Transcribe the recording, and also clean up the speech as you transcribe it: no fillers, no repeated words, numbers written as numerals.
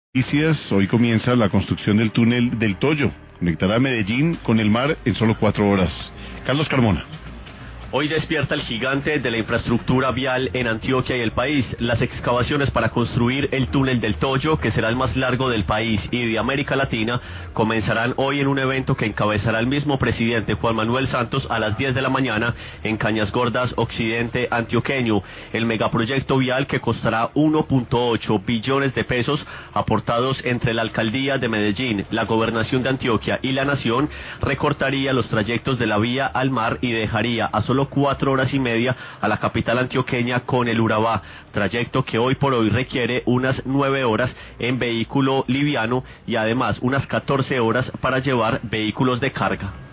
Noticias, hoy comienza la construcción del túnel del Toyo. Conectará Medellín con el mar en solo 4 horas. Carlos Carmona. Hoy despierta el gigante de la infraestructura vial en Antioquia y el país. Las excavaciones para construir el túnel del Toyo, que será el más largo del país y de América Latina, comenzarán hoy en un evento que encabezará el mismo presidente Juan Manuel Santos a las 10 de la mañana en Cañas Gordas, occidente antioqueño. El megaproyecto vial, que costará 1.8 billones de pesos, aportados entre la alcaldía de Medellín, la gobernación de Antioquia y la nación, recortaría los trayectos de la vía al mar y dejaría a solo 4 horas y media a la capital antioqueña con el Urabá, trayecto que hoy por hoy requiere unas 9 horas en vehículo liviano y además unas 14 horas para llevar vehículos de carga.